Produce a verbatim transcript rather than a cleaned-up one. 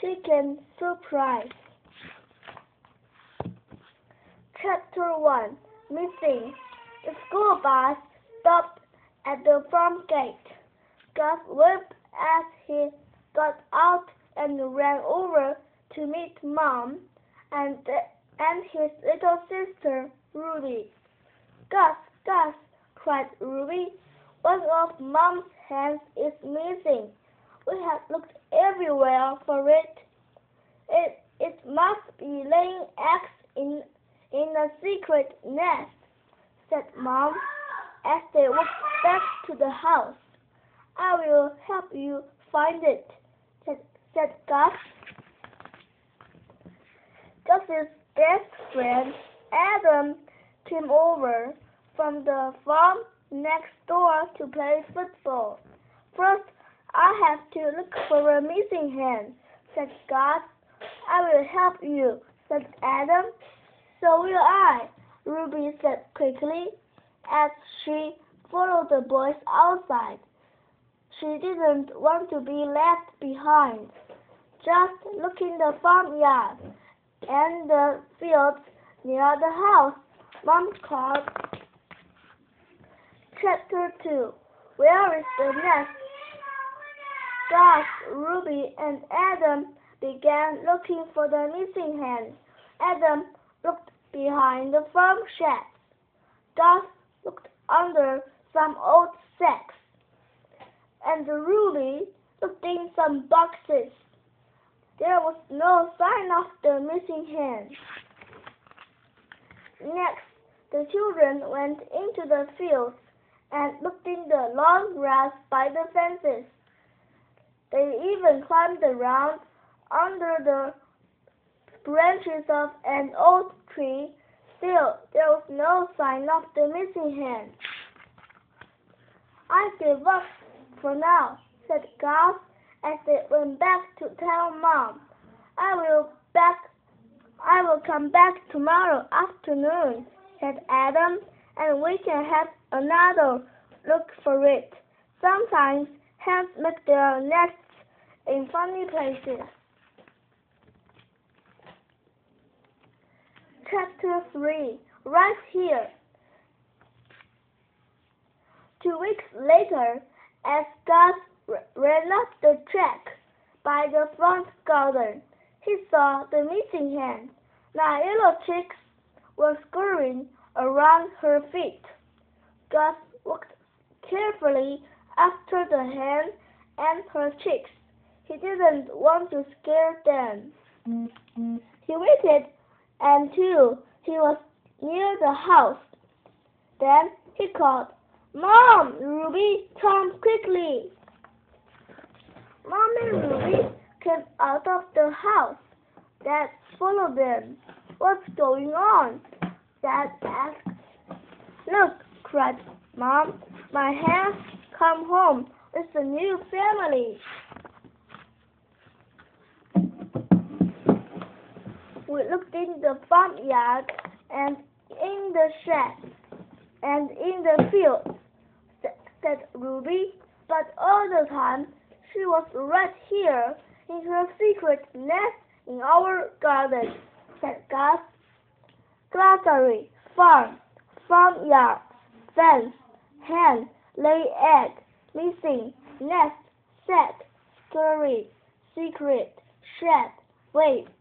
Chicken Surprise. Chapter one. Missing. The school bus stopped at the farm gate. Gus wept as he got out and ran over to meet Mom and, and his little sister, Ruby. Gus, Gus, cried Ruby, one of Mom's hands is missing. We have looked everywhere for it. It, it must be laying eggs in, in a secret nest, said Mom as they walked back to the house. I will help you find it, said, said Gus. Gus's best friend, Adam, came over from the farm next door to play football. First, I have to look for a missing hand, said Gus. I will help you, said Adam. So will I, Ruby said quickly, as she followed the boys outside. She didn't want to be left behind. Just look in the farmyard and the fields near the house, Mom called. Chapter two. Where is the nest? Gus, Ruby, and Adam began looking for the missing hand. Adam looked behind the farm sheds. Gus looked under some old sacks. And Ruby looked in some boxes. There was no sign of the missing hand. Next, the children went into the fields and looked in the long grass by the fences. They even climbed around under the branches of an old tree. Still, there was no sign of the missing hand. I give up for now, said Gus as they went back to tell Mom. I will back. I will come back tomorrow afternoon, said Adam, and we can have another look for it. Sometimes hens make their nests in funny places. Chapter three. Right here. Two weeks later, as Gus ran up the track by the front garden, he saw the missing hen. Nine little chicks were scurrying around her feet. Gus walked carefully after the hen and her chicks. He didn't want to scare them. He waited until he was near the house. Then he called, Mom, Ruby, come quickly. Mom and Ruby came out of the house. Dad followed them. What's going on? Dad asked. Look, cried Mom, my hens come home with a new family. We looked in the farmyard and in the shed and in the field, said Ruby, but all the time she was right here in her secret nest in our garden, said Gus. Glossary, farm, farmyard, fence, hen, lay egg, missing, nest, set, scurry, secret, shed, wave.